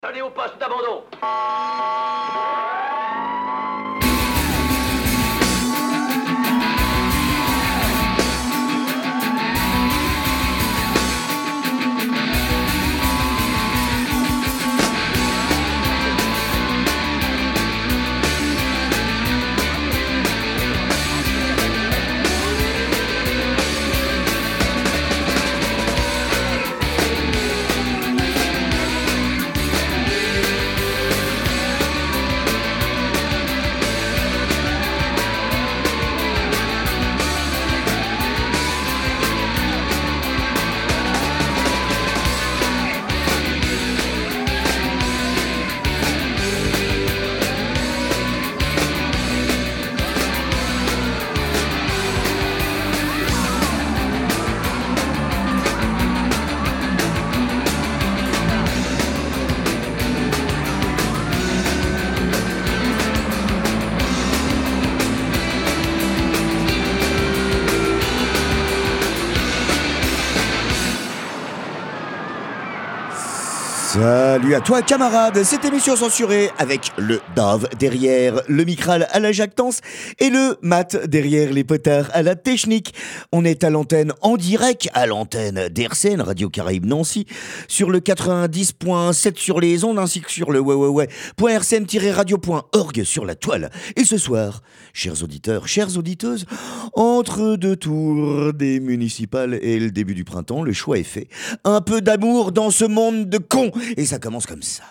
Allez au poste d'abandon. Salut à toi camarade, cette émission censurée avec le Dave derrière le Micral à la jactance et le Matt derrière les potards à la technique. On est à l'antenne en direct, à l'antenne d'RCN, Radio Caraïbe Nancy, sur le 90.7 sur les ondes ainsi que sur le www.rcn-radio.org sur la toile. Et ce soir, chers auditeurs, chères auditeuses, entre deux tours des municipales et le début du printemps, le choix est fait. Un peu d'amour dans ce monde de cons. Et ça commence comme ça.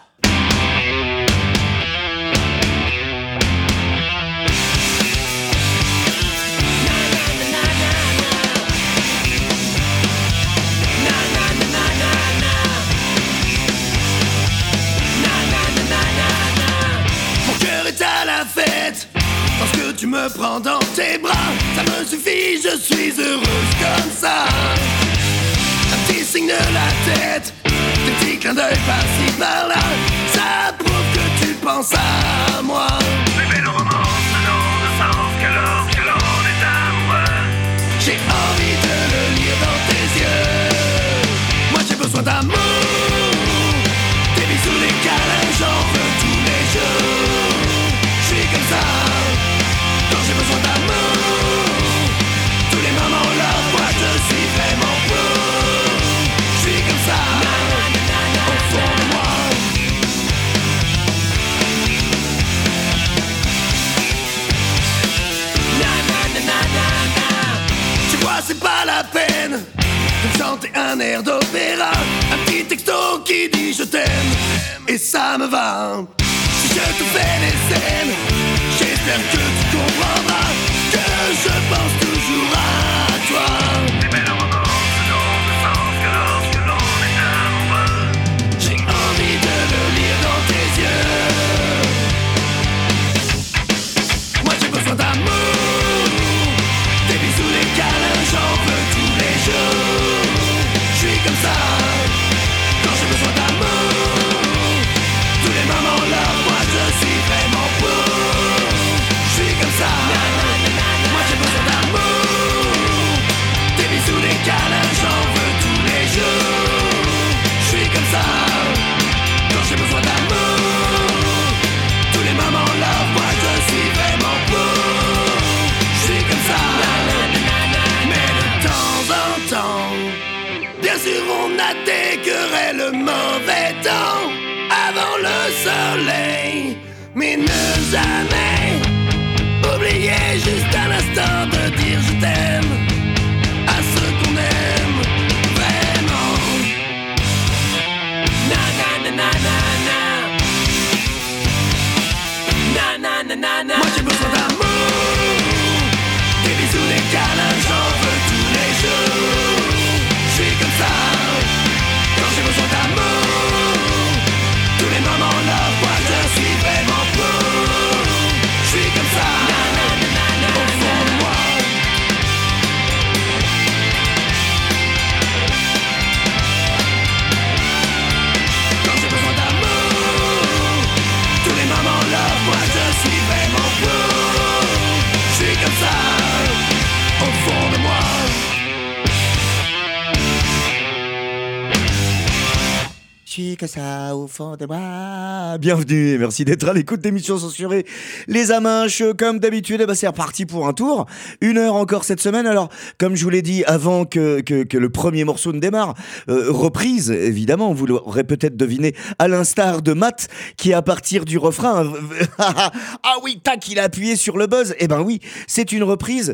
Mon cœur est à la fête parce que tu me prends dans tes bras. Ça me suffit, je suis heureuse comme ça. Un petit signe de la tête, des petits clins d'œil par-ci par-là, ça prouve que tu penses à moi. Plus belle romance n'ont de sens que lorsque l'on est amoureux. J'ai envie de le lire dans tes yeux. Moi j'ai besoin d'amour, des bisous, des câlins, j'en veux tous les jours. Je suis comme ça, quand j'ai besoin d'amour. Tous les moments là, moi je suis vraiment pour. Je suis comme ça, au fond de moi. Tu vois, c'est pas la peine de chanter un air d'opéra. Un petit texto qui dit je t'aime, et ça me va. Si je te fais des scènes, j'espère que tu comprendras que je pense toujours à toi. Les belles romances n'ont de sens que lorsque l'on est amoureux. J'ai envie de le lire dans tes yeux. Moi j'ai besoin d'amour, des bisous, des câlins, j'en veux tous les jours. Je suis comme ça, quand j'ai besoin d'amour. Tous les moments là, moi je suis vraiment pour. Je suis comme ça, moi j'ai besoin d'amour. Des bisous, des câlins, j'en veux tous les jours. Je suis comme ça, quand j'ai besoin d'amour. Tous les moments là, moi je suis vraiment pour. Je suis comme ça, mais de temps en temps, bien sûr on a des querelles, le mauvais temps avant le soleil. Mais ne jamais oublier juste un instant de dire je t'aime à ceux qu'on aime vraiment. Na na na na na na. Na na na na na. Moi j'ai besoin d'amour, des bisous, des câlins, j'en veux tous les jours. Je suis comme ça, quand j'ai besoin d'amour. Tous les moments là, moi je suis vraiment pour. Je suis comme ça, au fond de moi. quelque chose au fond de moi. Bienvenue et merci d'être à l'écoute d'émissions censurées. Les Aminches, comme d'habitude, c'est reparti pour un tour. 1 heure encore cette semaine. Alors, comme je vous l'ai dit avant que le premier morceau ne démarre, reprise, évidemment, vous l'aurez peut-être deviné, à l'instar de Matt, qui à partir du refrain, ah oui, tac, il a appuyé sur le buzz. Eh ben oui, c'est une reprise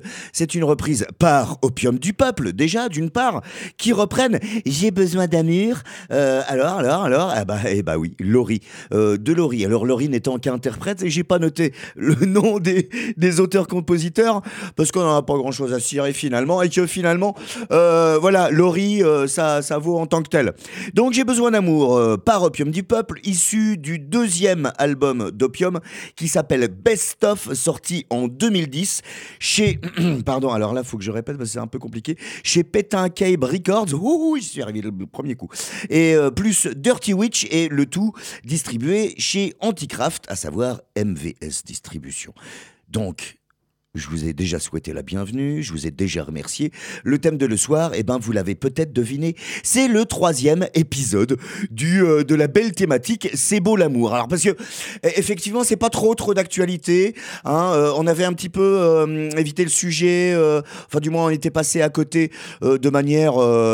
par Opium du Peuple, déjà, d'une part, qui reprennent J'ai besoin d'amour. Alors, oui, Laurie, de Laurie. Alors Laurie n'étant qu'interprète, et j'ai pas noté le nom des auteurs-compositeurs, parce qu'on n'en a pas grand-chose à cirer finalement, et que finalement, voilà, Laurie, ça vaut en tant que tel. Donc J'ai besoin d'amour, par Opium du Peuple, issu du 2e album d'Opium, qui s'appelle Best Of, sorti en 2010, chez, pardon, alors là, faut que je répète, parce que c'est un peu compliqué, chez Pétain Cape Records, ouh, j'y suis arrivé le premier coup, et plus Dirty Witch, et le tout distribué chez Anticraft, à savoir MVS Distribution. Donc, je vous ai déjà souhaité la bienvenue, je vous ai déjà remercié. Le thème de le soir, vous l'avez peut-être deviné, c'est le 3e épisode de la belle thématique C'est beau l'amour. Alors parce que effectivement, c'est pas trop d'actualité. On avait un petit peu évité le sujet. Enfin, du moins, on était passé à côté de manière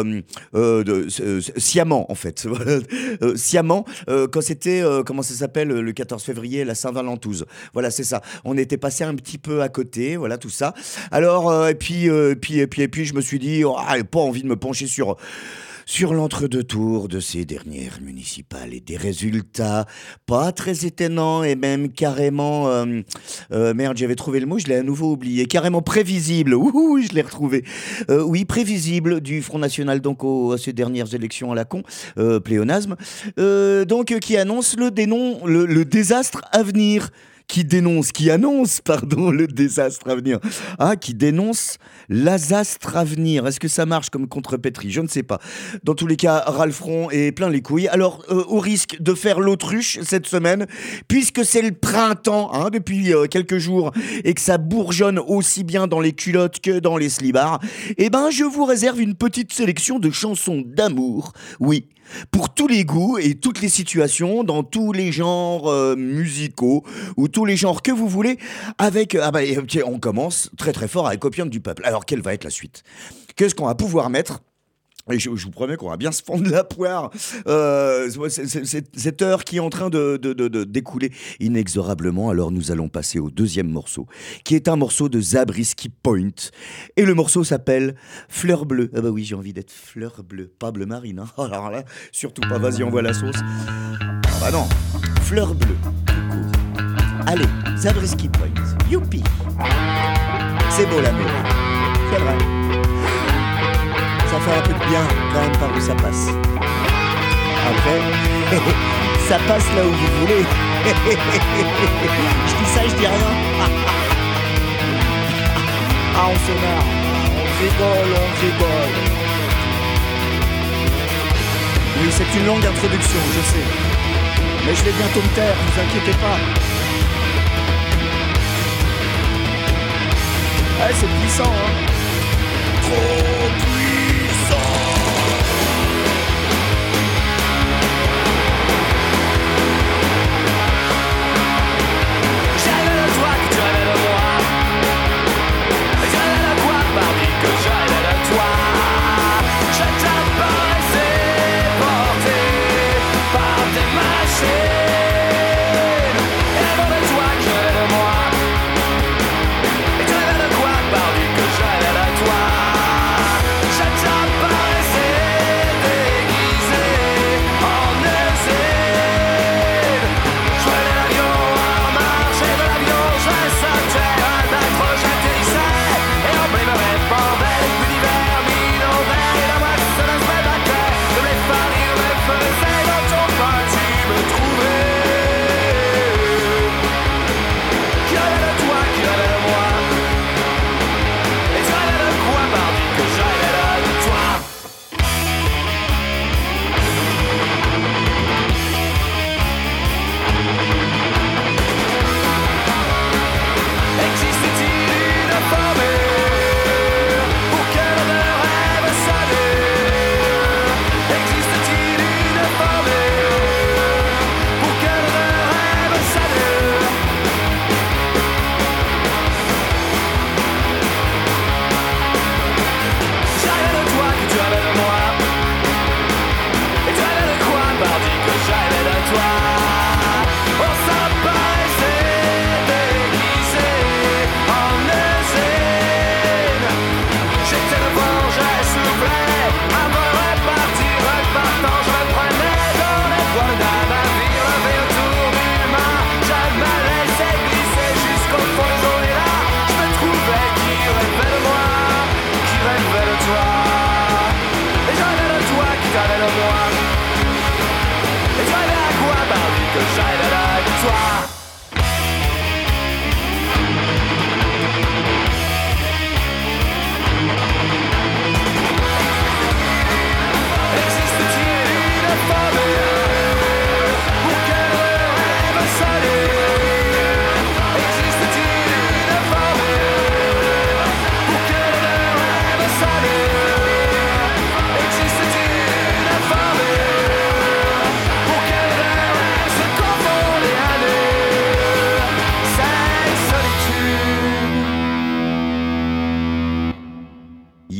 sciemment, en fait. Sciemment, quand c'était comment ça s'appelle le 14 février, la Saint-Valentouse. Voilà, c'est ça. On était passé un petit peu à côté. Voilà tout ça. Alors et puis je me suis dit pas envie de me pencher sur l'entre-deux tours de ces dernières municipales et des résultats pas très étonnants et même carrément merde, j'avais trouvé le mot, je l'ai à nouveau oublié, carrément prévisible. Ouh, je l'ai retrouvé. Oui, prévisible du Front National donc à ces dernières élections à la con, pléonasme. Donc qui annonce le désastre à venir. Qui annonce le désastre à venir. Qui dénonce l'asastre à venir. Est-ce que ça marche comme contrepétrie ? Je ne sais pas. Dans tous les cas, Ralphron est plein les couilles. Alors, au risque de faire l'autruche cette semaine, puisque c'est le printemps depuis quelques jours et que ça bourgeonne aussi bien dans les culottes que dans les slibards, je vous réserve une petite sélection de chansons d'amour. Oui. Pour tous les goûts et toutes les situations, dans tous les genres musicaux ou tous les genres que vous voulez, avec on commence très très fort avec Opium du Peuple. Alors quelle va être la suite ? Qu'est-ce qu'on va pouvoir mettre ? Et je vous promets qu'on va bien se fendre la poire. Cette heure qui est en train de d'écouler inexorablement. Alors nous allons passer au 2e morceau, qui est un morceau de Zabriskie Point. Et le morceau s'appelle Fleur bleue. Ah bah oui, j'ai envie d'être fleur bleue, pas bleu marine. Alors là, surtout pas, vas-y, envoie la sauce. Ah bah non, Fleur bleue, tout court. Allez, Zabriskie Point, youpi. C'est beau l'amour, c'est vrai. Ça fait un peu de bien, quand même, par où ça passe. Après, ça passe là où vous voulez. Je dis ça, je dis rien. On se marre. On rigole. Oui, c'est une longue introduction, je sais. Mais je vais bientôt me taire, ne vous inquiétez pas. Ouais, c'est puissant, Trop puissant. J'avais le toi que tu avais de moi. J'avais le quoi parmi que j'avais de toi. Je t'apparaissais porté par tes machines. Et avant de toi que j'avais de moi. Et tu avais de quoi parmi que j'avais de toi.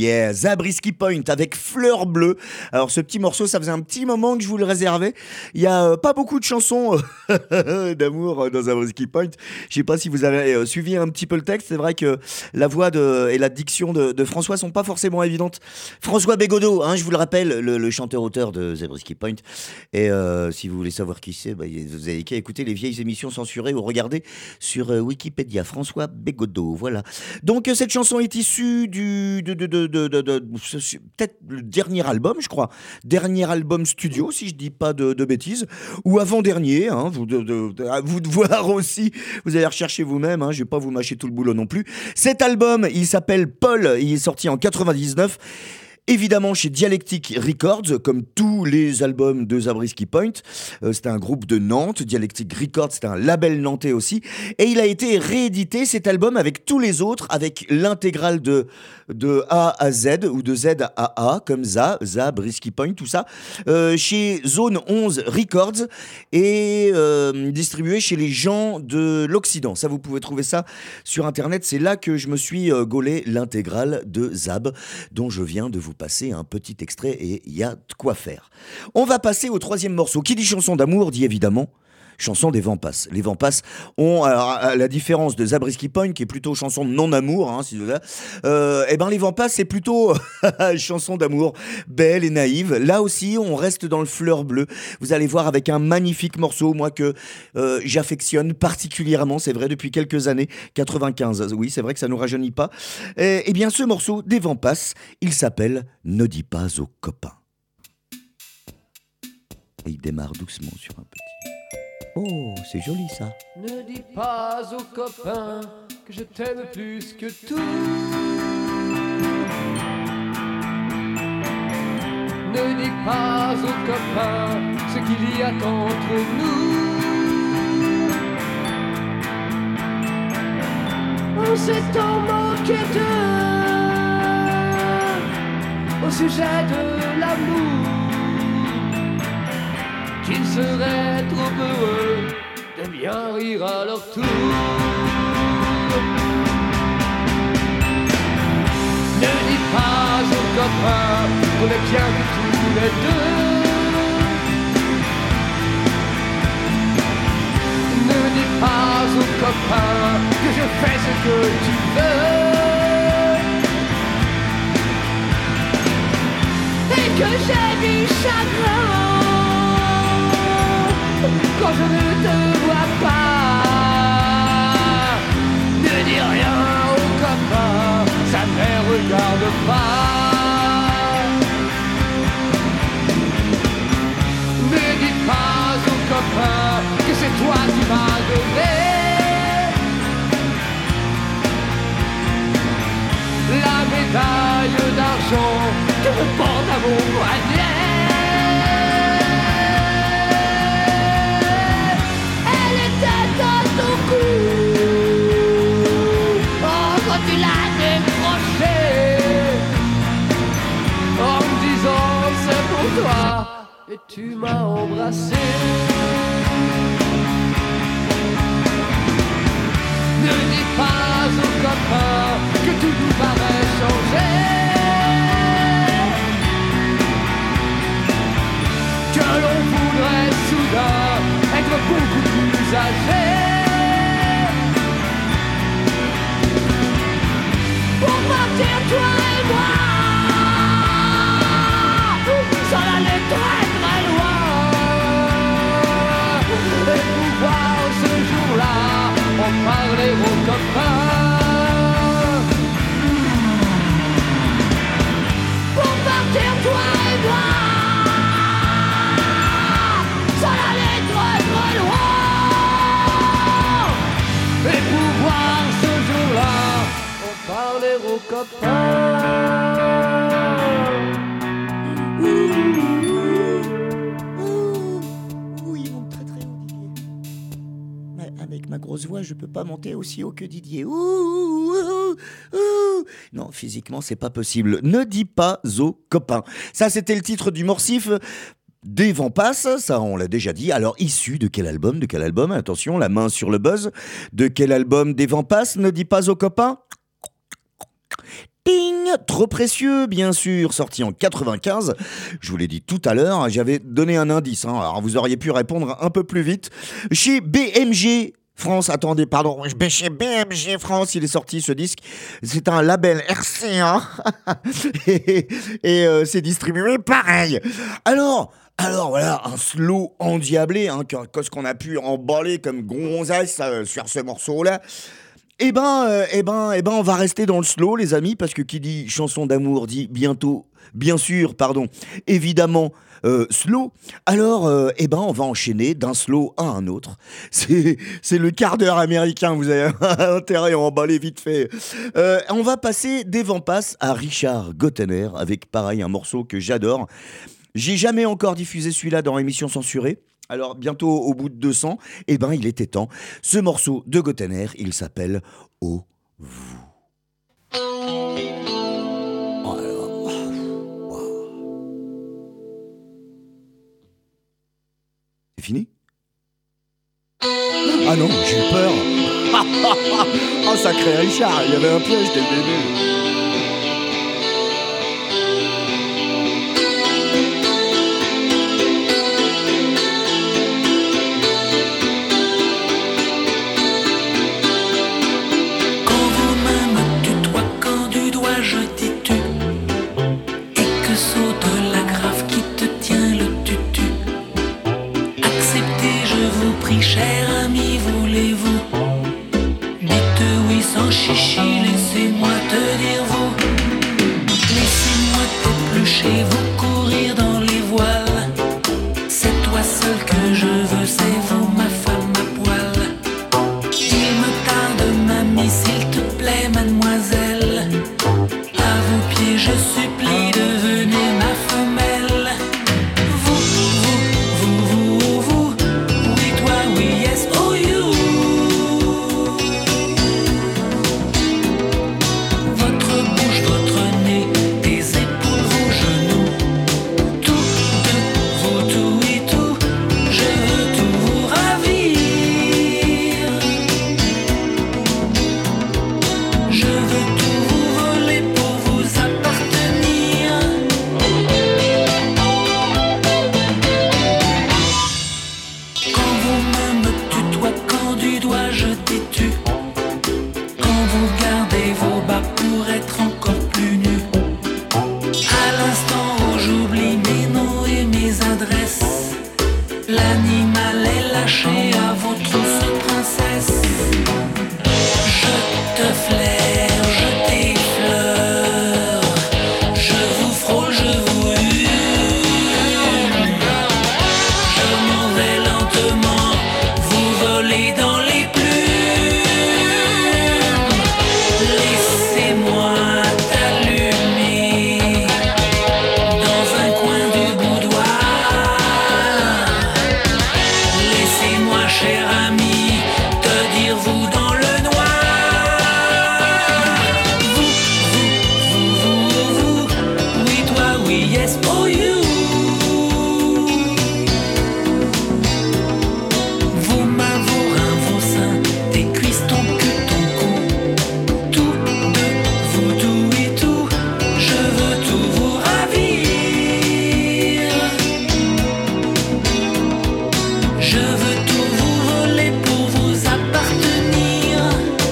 yeah, Zabriskie Point avec Fleur Bleue. Alors ce petit morceau, ça faisait un petit moment que je vous le réservais. Il y a pas beaucoup de chansons d'amour dans Zabriskie Point. Je sais pas si vous avez suivi un petit peu le texte. C'est vrai que la voix et la diction de François sont pas forcément évidentes. François Bégodeau, hein, je vous le rappelle, le chanteur-auteur de Zabriskie Point. Et si vous voulez savoir qui c'est, vous avez qu'à écouter les vieilles émissions censurées ou regarder sur Wikipédia. François Bégodeau, voilà. Donc cette chanson est issue peut-être le dernier album, je crois. Dernier album studio, si je dis pas de bêtises. Ou avant-dernier, hein, à vous de voir aussi. Vous allez rechercher vous-même, hein, je vais pas vous mâcher tout le boulot non plus. Cet album, il s'appelle Paul, il est sorti en 99. Évidemment chez Dialectic Records, comme tous les albums de Zabriskie Point. C'était un groupe de Nantes. Dialectic Records, c'était un label nantais aussi. Et il a été réédité, cet album, avec tous les autres, avec l'intégrale de A à Z, ou de Z à A, comme Zabriskie Point, tout ça, chez Zone 11 Records, et distribué chez les gens de l'Occident. Ça, vous pouvez trouver ça sur Internet. C'est là que je me suis gaulé l'intégrale de Zab, dont je viens de vous passer un petit extrait, et il y a de quoi faire. On va passer au troisième morceau. Qui dit chanson d'amour dit évidemment chanson des vents passent. Les vents passent ont, alors, à la différence de Zabriskie Point, qui est plutôt chanson de non-amour, hein, si vous voulez, les vents passent, c'est plutôt chanson d'amour belle et naïve. Là aussi, on reste dans le fleur bleu. Vous allez voir, avec un magnifique morceau, moi, que j'affectionne particulièrement, c'est vrai, depuis quelques années, 95. Oui, c'est vrai que ça nous rajeunit pas. Et bien, ce morceau des vents passent, il s'appelle Ne dis pas aux copains. Et il démarre doucement sur un petit... Oh, c'est joli ça. Ne dis pas aux copains que je t'aime plus que tout. Ne dis pas aux copains ce qu'il y a entre nous. On s'est tant moqué d'eux au sujet de l'amour, qu'ils seraient trop heureux de bien rire à leur tour. Ne dis pas aux copains qu'on est bien que tous les deux. Ne dis pas aux copains que je fais ce que tu veux et que j'ai du chagrin quand je ne te vois pas. Ne dis rien aux copains, ça ne les regarde pas. Ne dis pas aux copains que c'est toi qui m'as donné la médaille d'argent que je porte à mon poignet. Tu l'as décroché en me disant c'est pour toi et tu m'as embrassé. Ne dis pas aux copains que tout nous paraît changer, que l'on voudrait soudain être beaucoup plus âgé. Partir toi et moi, sans aller très très loin, et pouvoir ce jour-là en parler aux copains. Pour partir toi et moi, sans aller très très loin, et pouvoir ce jour-là parler aux copains. Oui, ils montent très très haut, Didier. Avec ma grosse voix, je peux pas monter aussi haut que Didier. Non, physiquement, c'est pas possible. Ne dis pas aux copains. Ça, c'était le titre du morsif. Des vents passent, ça on l'a déjà dit. Alors, issu de quel album? De quel album? Attention, la main sur le buzz. De quel album Des vents passent? Ne dis pas aux copains. Ding! trop précieux, bien sûr, sorti en 95. Je vous l'ai dit tout à l'heure, j'avais donné un indice, hein, alors vous auriez pu répondre un peu plus vite. Chez BMG France, attendez, pardon, chez BMG France, il est sorti ce disque. C'est un label RCA et c'est distribué pareil. Alors voilà, un slow endiablé, hein, ce qu'on a pu emballer comme gonzesse sur ce morceau-là. Eh ben, on va rester dans le slow, les amis, parce que qui dit chanson d'amour dit bien sûr, évidemment, slow. Alors, on va enchaîner d'un slow à un autre. C'est le quart d'heure américain, vous avez intérêt à emballer vite fait. On va passer des Vampas à Richard Gottener, avec pareil un morceau que j'adore. J'ai jamais encore diffusé celui-là dans l'émission censurée. Alors, bientôt au bout de 200, il était temps. Ce morceau de Gottener, il s'appelle « Oh, vous ». C'est fini ? Ah non, j'ai eu peur. Oh, sacré Richard, il y avait un piège dès le début. Cher ami, voulez-vous? Dites oui sans chichi, laissez-moi te dire vous. Laissez-moi t'éplucher, vous courir dans les voiles. C'est toi seul que je veux, c'est vous ma femme à poil. Il me tarde mamie, s'il te plaît mademoiselle. À vos pieds je supplie, devenez ma femelle. L'animal est lâché à vos trousses princesse. Je te flaire, je t'effleure, je vous frôle, je vous hurle. Je m'en vais lentement, vous volez dans les plumes. Laissez-moi t'allumer dans un coin du boudoir. Laissez-moi, cher ami, te dire vous dans le noir. Vous, oui toi, oui, yes, oh you. Vos mains, vos reins, vos seins, tes cuisses, ton cul, ton cou. Tout de vous, tout et tout, je veux tout vous ravir. Je veux tout vous voler pour vous appartenir.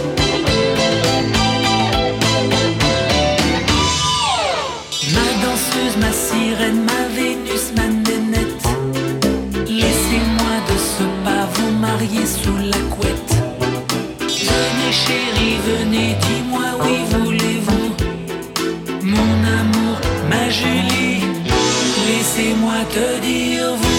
Ma danseuse, ma sirène, ma Vénus, ma nénette. Laissez-moi de ce pas vous marier sous la couette. Venez chérie, venez, dis-moi oui voulez-vous. Mon amour, ma Julie, laissez-moi te dire vous.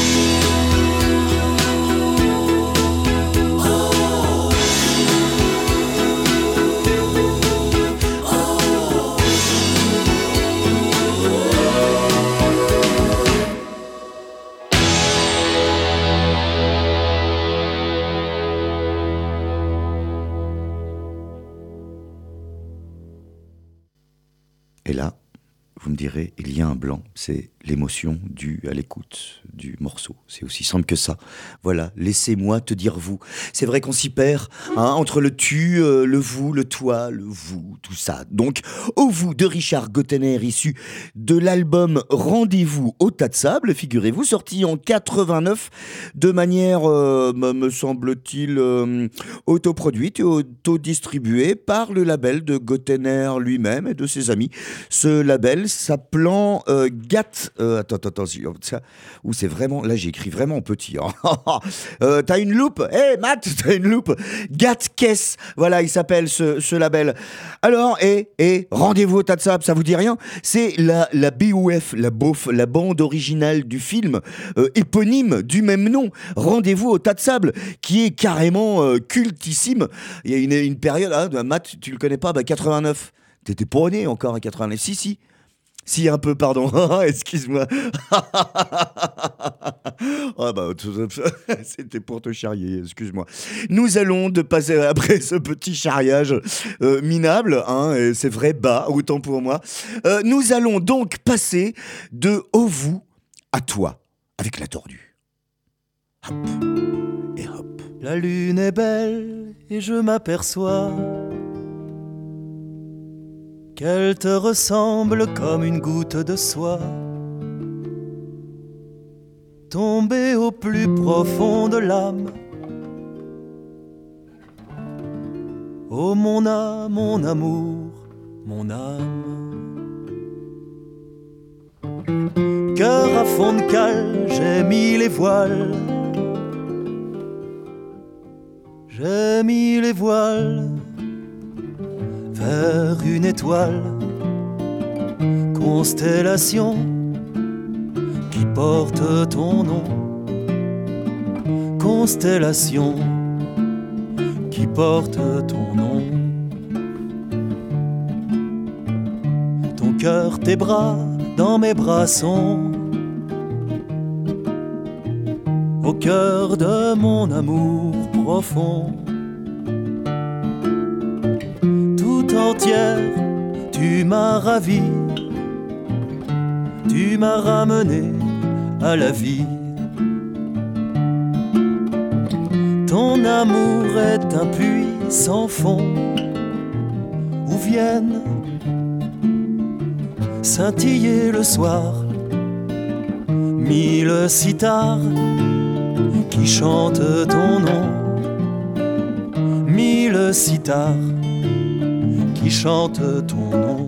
Et là, vous me direz, il y a un blanc, c'est l'émotion due à l'écoute du morceau. C'est aussi simple que ça. Voilà, laissez-moi te dire vous. C'est vrai qu'on s'y perd, entre le tu, le vous, le toi, le vous, tout ça. Donc, au vous de Richard Gottener, issu de l'album Rendez-vous au tas de sable, figurez-vous, sorti en 89, de manière, me semble-t-il, autoproduite et autodistribuée par le label de Gottener lui-même et de ses amis. Ce label s'appelant GAT. Attends, ça, où c'est vraiment, là j'ai écrit vraiment en petit. T'as une loupe? Hé Matt, t'as une loupe? GAT Kess, voilà, il s'appelle ce label. Alors, Rendez-vous au tas de sable, ça vous dit rien? C'est la BOF, la bande originale du film éponyme du même nom, Rendez-vous au tas de sable, qui est carrément cultissime. Il y a une période, Matt, tu le connais pas, 89. T'étais pas né encore à 89. Si, un peu, pardon. Excuse-moi. C'était pour te charrier, excuse-moi. Nous allons de passer après ce petit charriage minable, et c'est vrai, autant pour moi. Nous allons donc passer de au vous à toi, avec la tordue. Hop, et hop. La lune est belle et je m'aperçois qu'elle te ressemble comme une goutte de soie, tombée au plus profond de l'âme. Oh mon âme, mon amour, mon âme. Cœur à fond de cale, j'ai mis les voiles. J'ai mis les voiles vers une étoile, constellation qui porte ton nom, constellation qui porte ton nom. Ton cœur, tes bras, dans mes bras sont au cœur de mon amour profond. Entière, tu m'as ravi, tu m'as ramené à la vie. Ton amour est un puits sans fond où viennent scintiller le soir mille sitars qui chantent ton nom, mille sitars qui chante ton nom.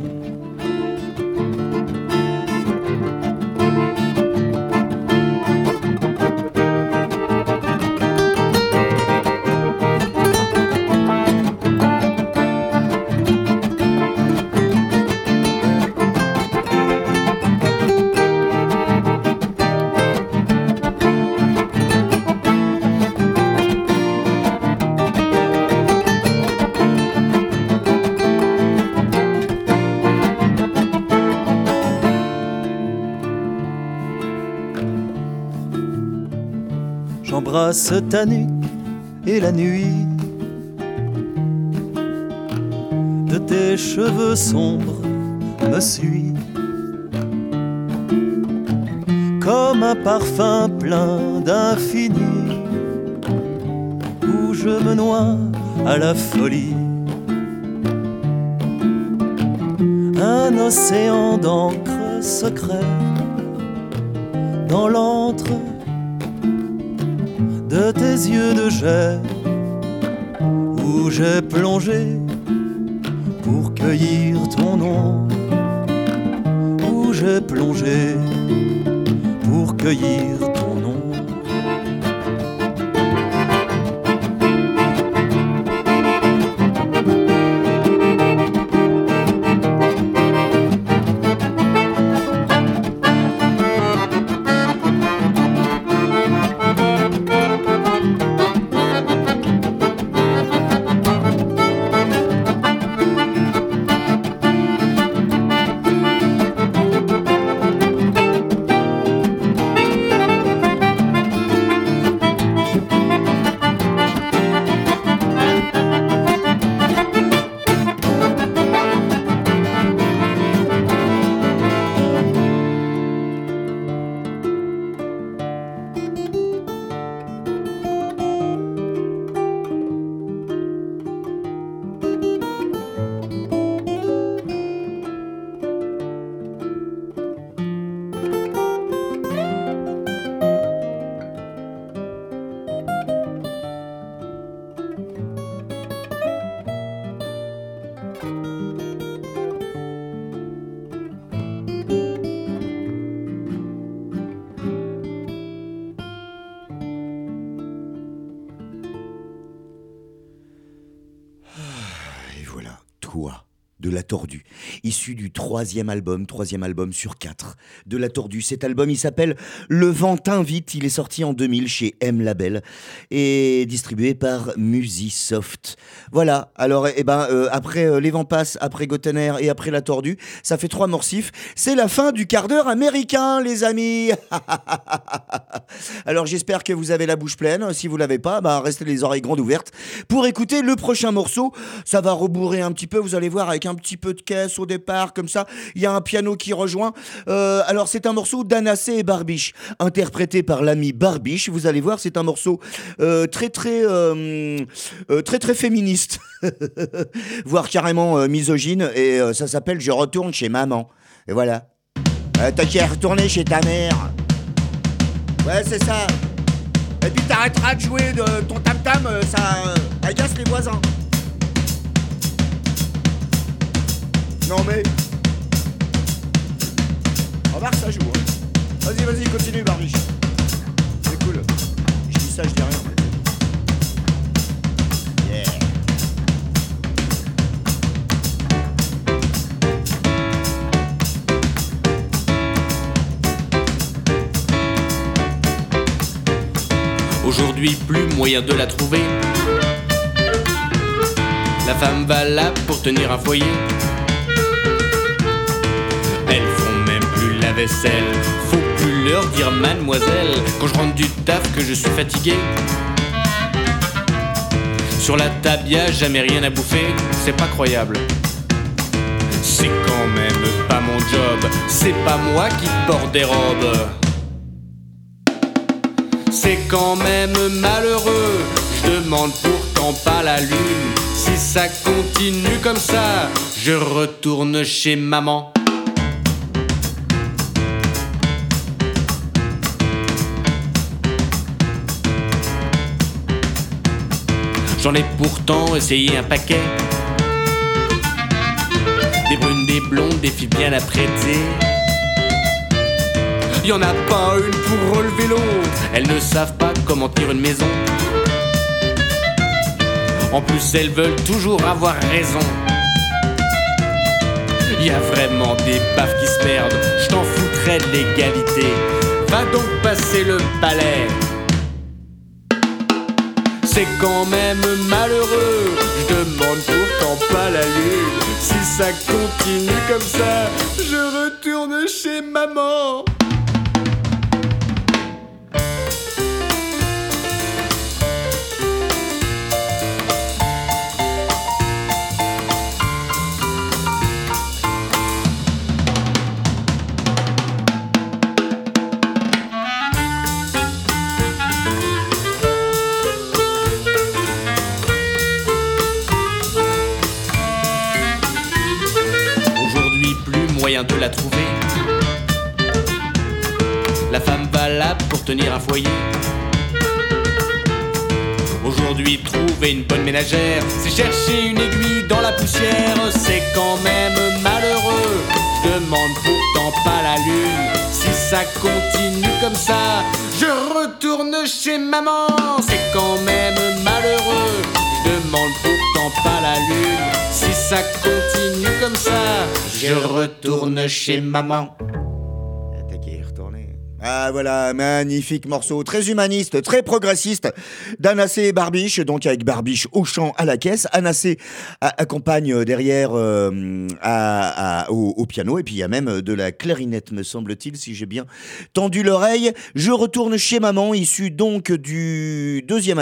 J'embrasse ta nuque et la nuit de tes cheveux sombres me suit comme un parfum plein d'infini où je me noie à la folie. Un océan d'encre secret dans l'antre de tes yeux de jet où j'ai plongé pour cueillir ton nom, où j'ai plongé pour cueillir ton nom. quoi de La Tordue, issu du troisième album sur 4 de La Tordue. Cet album, il s'appelle Le Vent t'invite, il est sorti en 2000 chez M Label et distribué par Musisoft. Voilà, alors après Les Vents passent, après Gotener et après La Tordue, ça fait 3 morsifs. C'est la fin du quart d'heure américain, les amis. Alors j'espère que vous avez la bouche pleine. Si vous l'avez pas, restez les oreilles grandes ouvertes pour écouter le prochain morceau. Ça va rebourrer un petit peu, vous allez voir, avec un petit peu de caisse au départ, comme ça. Il y a un piano qui rejoint. Alors c'est un morceau d'Anassé et Barbiche, interprété par l'ami Barbiche. Vous allez voir, c'est un morceau très féministe, voire carrément misogyne. Et ça s'appelle Je retourne chez maman. Et voilà. T'as qu'à retourner chez ta mère. Ouais, c'est ça. Et puis t'arrêteras de jouer de ton tam-tam, ça agace les voisins. Non mais... Remarque, ça joue. Hein. Vas-y, continue, Barbiche. C'est cool. Je dis ça, je dis rien. Mais... Yeah. Aujourd'hui, plus moyen de la trouver. La femme va là pour tenir un foyer. Elles font même plus la vaisselle. Faut plus leur dire mademoiselle. Quand je rentre du taf que je suis fatigué. Sur la table y'a jamais rien à bouffer. C'est pas croyable. C'est quand même pas mon job. C'est pas moi qui porte des robes. C'est quand même malheureux. Je demande pourtant pas la lune. Si ça continue comme ça, je retourne chez maman. J'en ai pourtant essayé un paquet. Des brunes, des blondes, des filles bien apprêtées. Y'en a pas une pour relever l'autre. Elles ne savent pas comment tenir une maison. En plus elles veulent toujours avoir raison. Y a vraiment des baffes qui se perdent. Je t'en foutrais de l'égalité. Va donc passer le balai. C'est quand même malheureux. Je demande pourtant pas la lune. Si ça continue comme ça, je retourne chez maman. Moyen de la trouver. La femme va là pour tenir un foyer. Aujourd'hui, trouver une bonne ménagère, c'est chercher une aiguille dans la poussière. C'est quand même malheureux. Je demande pourtant pas la lune. Si ça continue comme ça, je retourne chez maman. C'est quand même malheureux. Je demande pourtant pas la lune. Si ça continue comme ça, je retourne chez maman. T'as qu'à y retourner. Ah voilà, magnifique morceau, très humaniste, très progressiste d'Anassé et Barbiche, donc avec Barbiche au chant, à la caisse. Anassé accompagne derrière au piano, et puis il y a même de la clarinette, me semble-t-il, si j'ai bien tendu l'oreille. Je retourne chez maman, issu donc du deuxième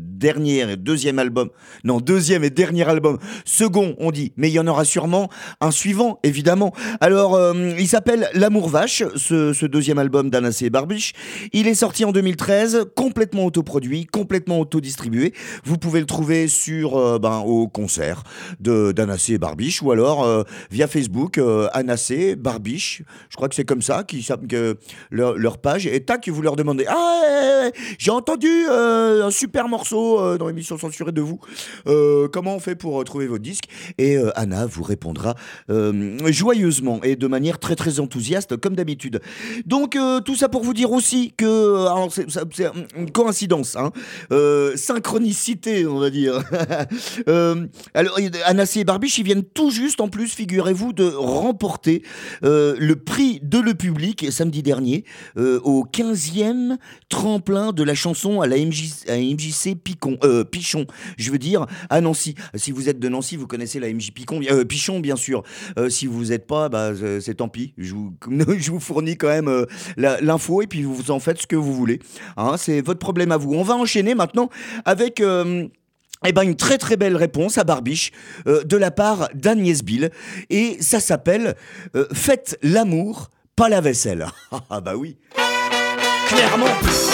et dernier album, second on dit, mais il y en aura sûrement un suivant, évidemment. Alors, il s'appelle L'amour vache, ce deuxième album d'Anassé et Barbiche. Il est sorti en 2013, complètement autoproduit, complètement autodistribué. Vous pouvez le trouver sur au concert d'Anassé et Barbiche, ou alors via Facebook, Anassé, Barbiche. Je crois que c'est comme ça que leur page. Et tac, vous leur demandez: ah, j'ai entendu un super morceau dans l'émission censurée de vous. Comment on fait pour trouver votre disque? Et Anna vous répondra joyeusement et de manière très très enthousiaste, comme d'habitude. Donc tout ça ça pour vous dire aussi que, alors c'est une coïncidence, hein, synchronicité, on va dire. Alors, Anassi et Barbiche, ils viennent tout juste, en plus, figurez-vous, de remporter le prix de Le Public samedi dernier au 15e tremplin de la chanson à la MJC Pichon, je veux dire, à Nancy. Si vous êtes de Nancy, vous connaissez la MJ Pichon, bien sûr. Si vous n'êtes pas, c'est tant pis. Je vous fournis quand même l'info et puis vous en faites ce que vous voulez. Hein, c'est votre problème à vous. On va enchaîner maintenant avec une très très belle réponse à Barbiche de la part d'Agnès Bill. Et ça s'appelle Faites l'amour, pas la vaisselle. Ah bah oui, clairement.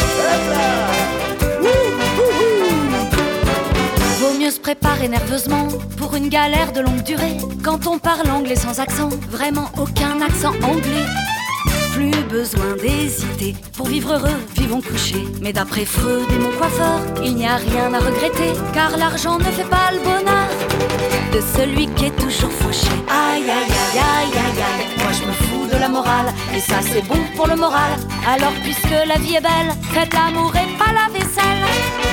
Vaut mieux se préparer nerveusement pour une galère de longue durée. Quand on parle anglais sans accent, vraiment aucun accent anglais. Plus besoin d'hésiter, pour vivre heureux, vivons couchés. Mais d'après Freud et mon coiffeur, il n'y a rien à regretter, car l'argent ne fait pas le bonheur de celui qui est toujours fauché. Aïe aïe aïe aïe aïe aïe, moi je me fous de la morale, et ça c'est bon pour le moral. Alors puisque la vie est belle, faites l'amour et pas la vaisselle.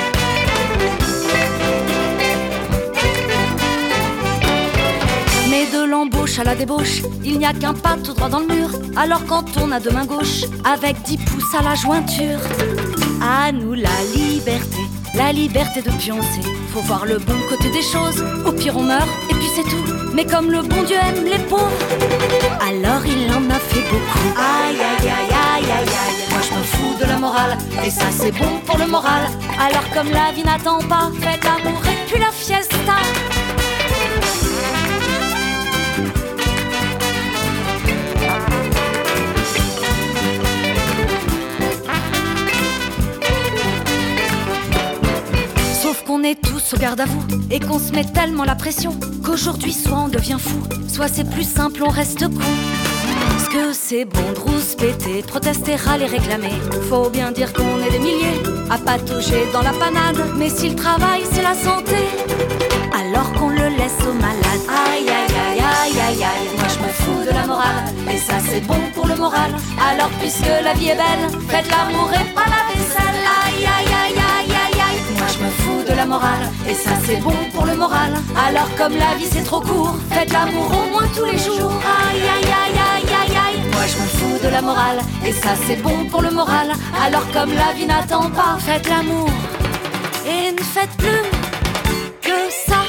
Mais de l'embauche à la débauche, il n'y a qu'un pas tout droit dans le mur. Alors quand on a deux mains gauches, avec 10 pouces à la jointure, à nous la liberté de pioncer. Faut voir le bon côté des choses, au pire on meurt et puis c'est tout. Mais comme le bon Dieu aime les pauvres, alors il en a fait beaucoup. Aïe aïe aïe aïe aïe aïe, moi je me fous de la morale, et ça c'est bon pour le moral. Alors comme la vie n'attend pas, faites l'amour et puis la fiesta. On est tous au garde à vous et qu'on se met tellement la pression qu'aujourd'hui soit on devient fou, soit c'est plus simple, on reste con. Parce que c'est bon de rouspéter, de protester, râler, réclamer. Faut bien dire qu'on est des milliers à patauger dans la panade. Mais si le travail c'est la santé, alors qu'on le laisse aux malades. Aïe aïe aïe aïe aïe aïe, moi je me fous de la morale, et ça c'est bon pour le moral. Alors puisque la vie est belle, faites l'amour et pas la vaisselle. Aïe aïe aïe aïe aïe aïe, moi je me fous de la morale, et ça c'est bon pour le moral. Alors comme la vie c'est trop court, faites l'amour au moins tous les jours. Aïe aïe aïe aïe aïe aïe, moi je me fous de la morale, et ça c'est bon pour le moral. Alors comme la vie n'attend pas, faites l'amour et ne faites plus que ça.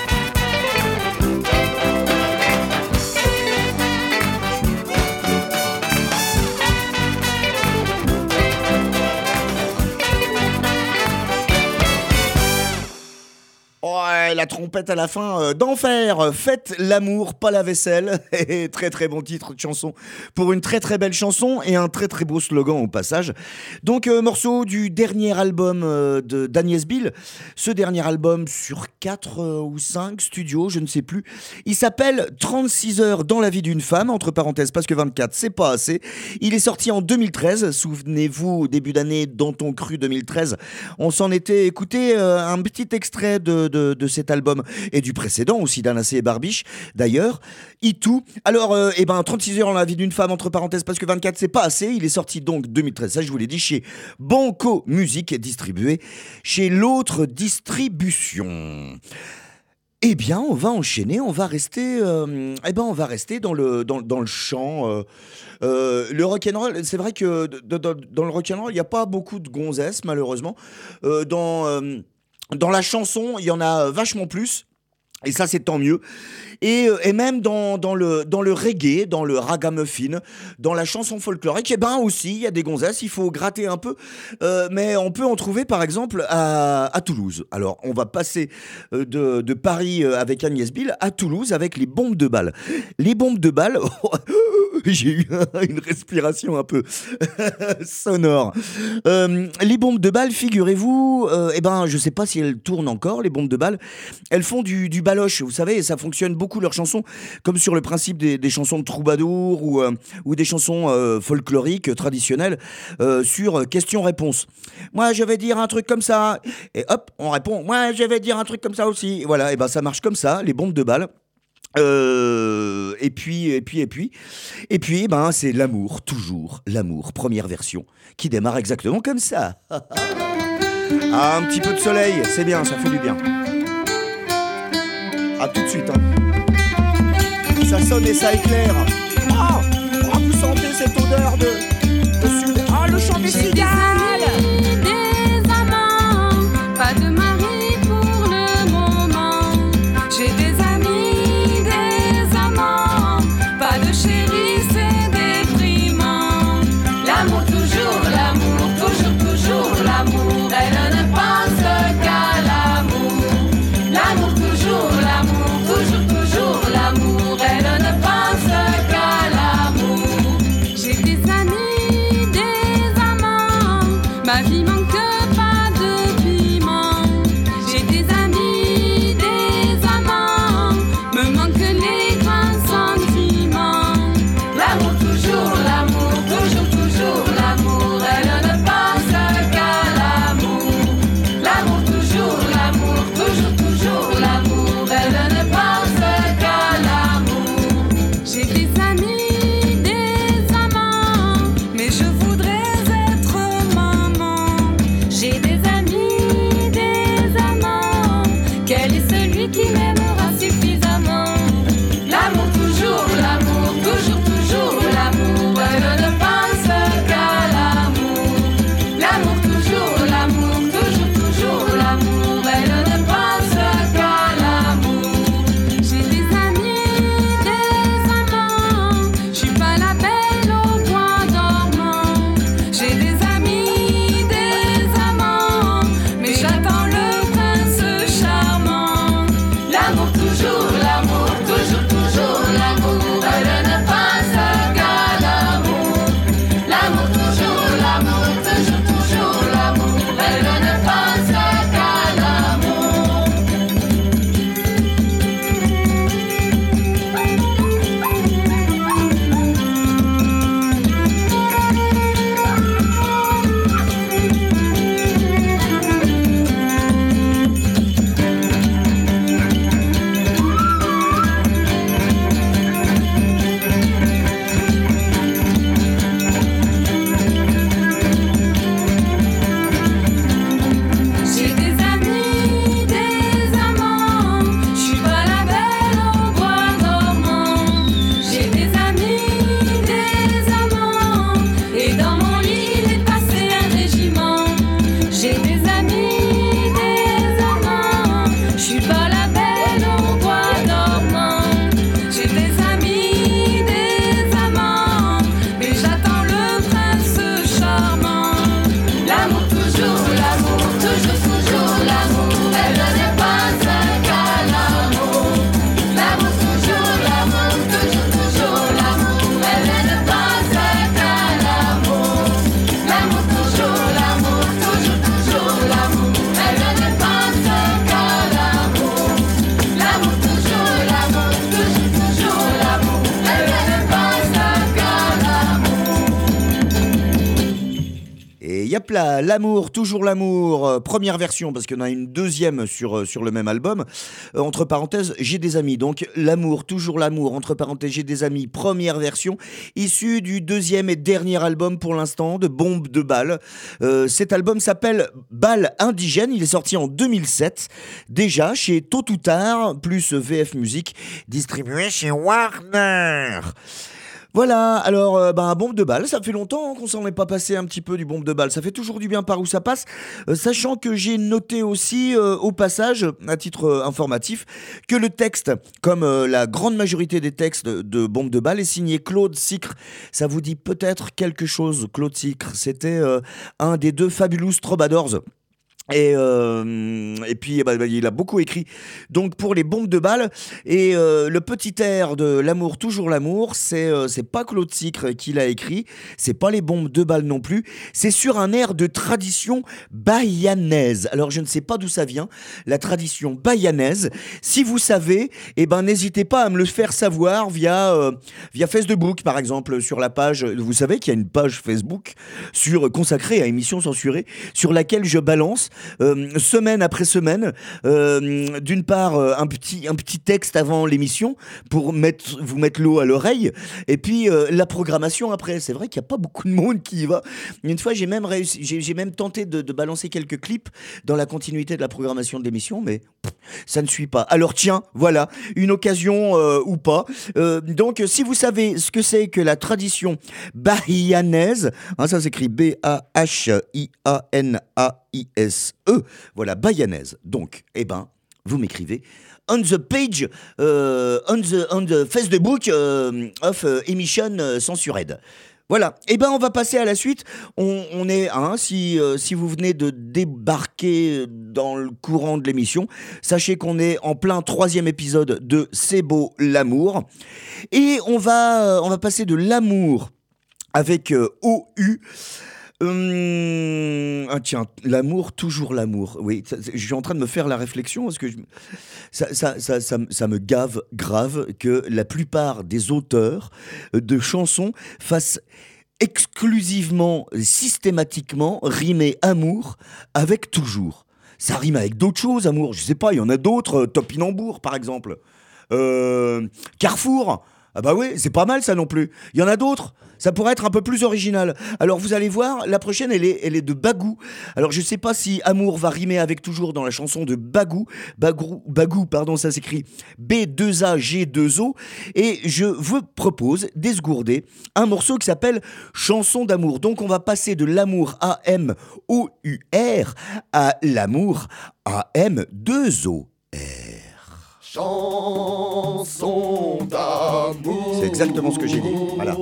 Ouais, la trompette à la fin d'enfer. Faites l'amour, pas la vaisselle. Et très très bon titre de chanson pour une très très belle chanson et un très très beau slogan au passage. Donc morceau du dernier album d'Agnès Bill. Ce dernier album sur 4 ou 5 studios, je ne sais plus. Il s'appelle 36 heures dans la vie d'une femme, entre parenthèses parce que 24 c'est pas assez. Il est sorti en 2013. Souvenez-vous, début d'année Danton Cru 2013. On s'en était écouté un petit extrait de cet album et du précédent aussi d'Anassi et Barbiche d'ailleurs, Itou. Alors 36 heures dans la vie d'une femme, entre parenthèses parce que 24 c'est pas assez. Il est sorti donc 2013, ça je vous l'ai dit, chez Banco Musique, distribué chez l'autre distribution. Eh bien, on va enchaîner, on va rester dans le chant. Le rock'n'roll, c'est vrai que dans le rock'n'roll, il n'y a pas beaucoup de gonzesses, malheureusement. Dans la chanson, il y en a vachement plus. Et ça, c'est tant mieux. Et même dans le reggae, dans le ragamuffin, dans la chanson folklorique, aussi, il y a des gonzesses, il faut gratter un peu. Mais on peut en trouver, par exemple, à Toulouse. Alors, on va passer de Paris avec Agnès Bill à Toulouse avec les bombes de balles. Les bombes de balles... J'ai eu une respiration un peu sonore. Les bombes de balles, figurez-vous, je sais pas si elles tournent encore, les bombes de balles. Elles font du baloche, vous savez, et ça fonctionne beaucoup leurs chansons, comme sur le principe des chansons de troubadour ou des chansons folkloriques traditionnelles sur question-réponse. Moi, je vais dire un truc comme ça, et hop, on répond. Moi, je vais dire un truc comme ça aussi. Voilà, et ça marche comme ça, les bombes de balles. Et puis, ben, c'est l'amour, toujours l'amour, première version, qui démarre exactement comme ça. Ah, un petit peu de soleil, c'est bien, ça fait du bien. À tout de suite, hein. Ça sonne et ça éclaire. Ah, vous sentez cette odeur de sud. Ah, le chant des cigales. Des amants, pas de mari pour le moment. J'ai des amis, des amants, pas de chéri, c'est déprimant. L'amour toujours, toujours l'amour. Elle ne pense qu'à l'amour. L'amour toujours, toujours l'amour. Elle ne pense qu'à l'amour. J'ai des amis, des amants, ma vie manque pas de piment. J'ai des amis, des amants, me manquent les grands sentiments. L'amour toujours, toujours l'amour. Elle ne pense qu'à l'amour. L'amour toujours, toujours l'amour. Elle ne pense qu'à l'amour. J'ai des amis, des amants, mais je voudrais être maman. J'ai des amis, des amants, quel est celui qui m'aimera suffisamment? L'amour toujours, toujours l'amour. Elle ne pense qu'à l'amour. L'amour toujours, toujours l'amour. Elle ne pense qu'à l'amour. J'ai des amis, des amants, je suis pas la belle au bois dormant. J'ai des amis, des amants, mais j'attends le prince charmant. L'amour toujours, toujours l'amour. Elle ne pense qu'à l'amour. L'amour toujours, toujours l'amour. Elle ne pense qu'à l'amour. J'ai des amis, des amants, je suis pas la belle au bois dormant. J'ai des amis, des amants, et dans mon lit il est passé un régiment. J'ai des amis, des amants, je suis pas la belle au bois dormant. J'ai des amis, des amants, mais j'attends le prince charmant. L'amour toujours, toujours l'amour. Elle ne pense qu'à l'amour. L'amour toujours, toujours l'amour. Elle ne pense qu'à l'amour. L'amour toujours, toujours l'amour. Elle ne pense qu'à l'amour. L'amour toujours, toujours l'amour. Elle ne pense qu'à l'amour. Et yap là, l'amour, toujours l'amour, première version, parce qu'il y en a une deuxième sur le même album. Entre parenthèses, j'ai des amis. Donc l'amour, toujours l'amour, entre parenthèses, j'ai des amis, première version, issue du deuxième et dernier album pour l'instant de Bombe de Balle. Cet album s'appelle Balle Indigène, il est sorti en 2007, déjà chez Tôt ou Tard, plus VF Music, distribué chez Warner. Voilà, alors Bombe de Balle, ça fait longtemps qu'on s'en est pas passé un petit peu du Bombe de Balle, ça fait toujours du bien par où ça passe, sachant que j'ai noté aussi au passage, à titre informatif, que le texte, comme la grande majorité des textes de Bombe de Balle, est signé Claude Sicre. Ça vous dit peut-être quelque chose, Claude Sicre, c'était un des deux Fabulous Troubadours. Et puis il a beaucoup écrit donc pour les Bombes de Balle, et le petit air de L'amour toujours l'amour, c'est pas Claude Sicre qui l'a écrit, c'est pas les Bombes de Balle non plus, c'est sur un air de tradition bayanaise. Alors je ne sais pas d'où ça vient, la tradition bayanaise. Si vous savez, n'hésitez pas à me le faire savoir via Facebook par exemple, sur la page. Vous savez qu'il y a une page Facebook consacrée à Émissions Censurées, sur laquelle je balance semaine après semaine. D'une part, un petit texte avant l'émission pour vous mettre l'eau à l'oreille, et puis la programmation après. C'est vrai qu'il n'y a pas beaucoup de monde qui y va. Une fois, j'ai même tenté de balancer quelques clips dans la continuité de la programmation de l'émission, mais ça ne suit pas. Alors tiens, voilà, une occasion ou pas. Donc, si vous savez ce que c'est que la tradition bahiyanaise, ça s'écrit B-A-H-I-A-N-A-I-S-E, voilà, bahiyanaise. Donc, vous m'écrivez on the page, on the Facebook of emission censured. Voilà, on va passer à la suite. On est, si vous venez de débarquer dans le courant de l'émission, sachez qu'on est en plein 3e épisode de C'est beau l'amour. Et on va passer de l'amour avec OU. Tiens, l'amour, toujours l'amour. Oui, je suis en train de me faire la réflexion parce que ça me gave grave que la plupart des auteurs de chansons fassent exclusivement, systématiquement rimer amour avec toujours. Ça rime avec d'autres choses, amour. Je sais pas, il y en a d'autres. Topinambour, par exemple. Carrefour. Ah bah oui, c'est pas mal ça non plus. Il y en a d'autres. Ça pourrait être un peu plus original. Alors vous allez voir, la prochaine elle est de Bagou. Alors je sais pas si amour va rimer avec toujours dans la chanson de Bagou. Bagou, ça s'écrit B2AG2O. Et je vous propose d'esgourder un morceau qui s'appelle Chanson d'amour. Donc on va passer de l'amour A-M-O-U-R à l'amour A-M-2-O-R. Chanson d'amour. C'est exactement ce que j'ai dit. Voilà.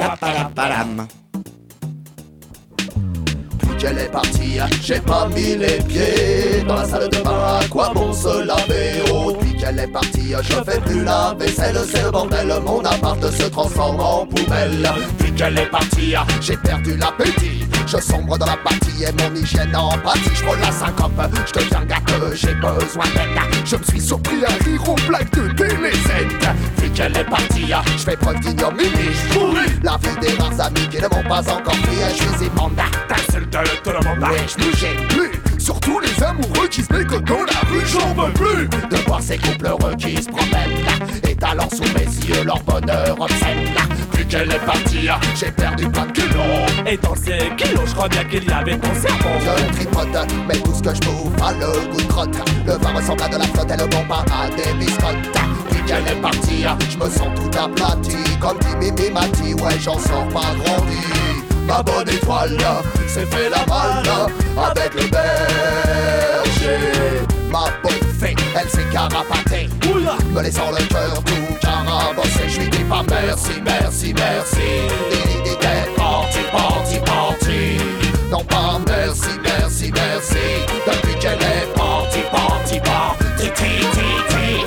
Puis qu'elle est partie, j'ai pas mis les pieds dans la salle de bain. À quoi bon se laver? Oh, depuis qu'elle est partie, je fais plus la vaisselle. C'est le bordel, mon appart se transforme en poubelle. Puis qu'elle est partie, j'ai perdu l'appétit. Je sombre dans la partie et mon hygiène en pâtit. Je prends la syncope, je deviens gâteux, j'ai besoin d'aide. Je me suis surpris à rire aux blagues de TéléZ. Vu qu'elle est partie, je fais preuve d'ignominie. La vie des rares amis qui ne m'ont pas encore pris. Je suis immonde, t'insulte tout le monde. Ouais, je me gêne plus. Surtout les amoureux qui se mécotent dans la rue, j'en veux plus. De voir ces couples heureux qui se promènent, étalant sous mes yeux leur bonheur obscène. Vu qu'elle est partie, j'ai perdu plein de kilos. Et dans ces kilos, je crois bien qu'il y avait ton cerveau. Je tripote, mais tout ce que je bouffe a le goût de crotte. Le vin ressemble à de la flotte et le bon pain à des biscottes. Vu qu'elle est partie, je me sens tout aplati. Comme dit Mimi Mati, ouais j'en sors pas grandi. Ma bonne étoile s'est fait la malle avec le berger. Ma bonne fée, elle s'est carapatée, me laissant le cœur tout carabossé. Je lui dis pas merci, merci, merci. Il était parti, parti, parti. Non pas merci, merci, merci. Depuis qu'elle est partie, partie, partie, ti, ti, ti.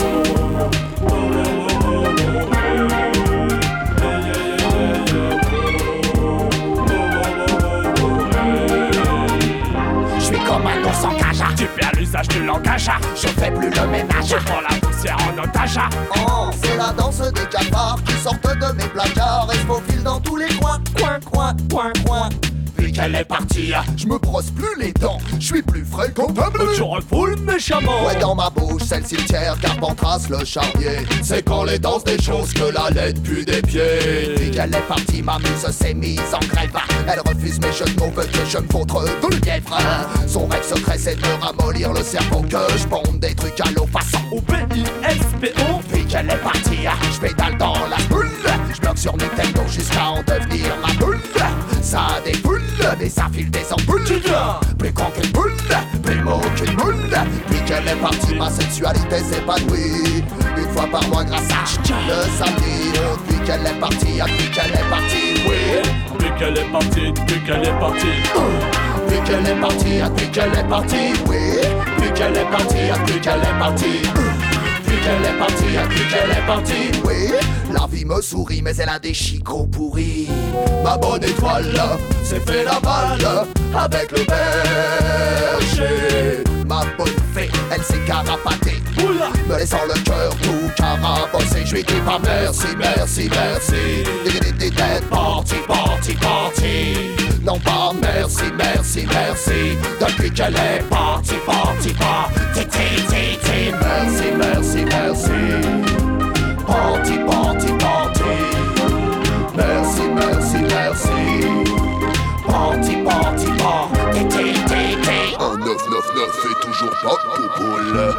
Comme un ours en cage. Tu perds l'usage du langage. Je fais plus le ménage. Je prends la poussière en otage. Oh, c'est la danse des cafards qui sortent de mes placards et je faufile dans tous les coins, coins, coins, coins, coins. Depuis qu'elle est partie, je me brosse plus les dents. Je suis plus fréquentable. Je refoule méchamment. Ouais, dans ma bouche, c'est le cimetière Carpentras le charnier. C'est quand les danses des choses que la laine pue des pieds. Depuis qu'elle est partie, ma muse s'est mise en grève. Elle refuse mes jeux de mots, veut que je me vautre de lièvre. Son rêve secret, c'est de me ramollir le cerveau. Que je ponde des trucs à l'eau passant au B-I-S-P-O. Depuis qu'elle est partie, je pédale dans la bulle. Je bloque sur Nintendo jusqu'à en devenir ma bulle. Ça déboule, mais ça file des ampoules. Plus con qu'une boule, plus mot qu'une boule. Puis qu'elle est partie, ma sexualité s'épanouit une fois par mois grâce à le samedi. Depuis qu'elle est partie, depuis qu'elle est partie, oui. Depuis qu'elle est partie, depuis qu'elle est partie. Depuis qu'elle est partie, depuis qu'elle est partie, oui. Depuis qu'elle est partie, depuis qu'elle est partie. Depuis qu'elle est partie, depuis qu'elle est partie, oui. La vie me sourit, mais elle a des chicots pourris. Ma bonne étoile s'est fait la malle avec le berger. Ma bonne fée, elle s'est carapatée, me laissant le cœur tout carabossé. Je lui dis pas merci, merci, merci. D'être parti, parti, parti. Non pas merci, merci, merci. Depuis qu'elle est partie, partie, partie. Merci, merci, merci. Parti, parti, parti. Merci, merci, merci. Parti, parti, parti. 1999 est toujours pas cool.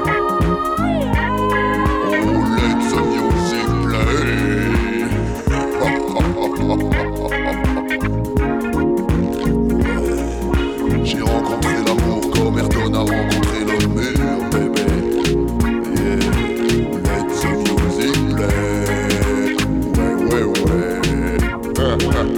Oh, let the music play. J'ai rencontré l'amour comme Ayrton a rencontré le mur, bébé. Yeah, let the music play. Ouais, ouais, ouais.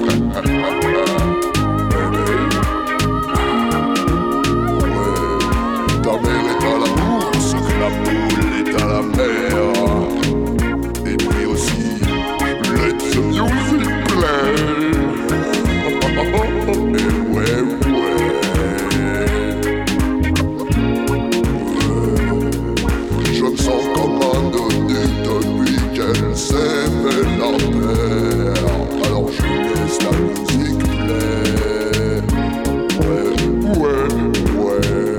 Ta mère est à l'amour, ce que la poule est à la mer. Et puis aussi, let the music play. Et ouais, ouais. Je me sens comme un donné depuis qu'elle s'est fait la paire. Alors je laisse la musique play. Ouais, ouais, ouais.